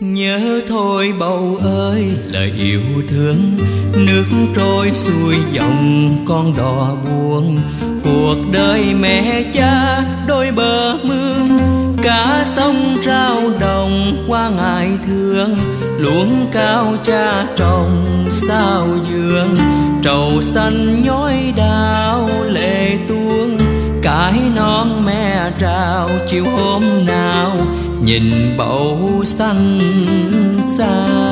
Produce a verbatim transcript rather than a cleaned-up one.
Nhớ thôi bầu ơi lời yêu thương, nước trôi xuôi dòng con đò buông. Cuộc đời mẹ cha đôi bờ mương, cả sông rao đồng qua ngày thương. Luống cao cha trồng sao dương, trầu xanh nhói đào lệ tuôn. Cái non mẹ trao chiều hôm nào, nhìn bầu xanh xa.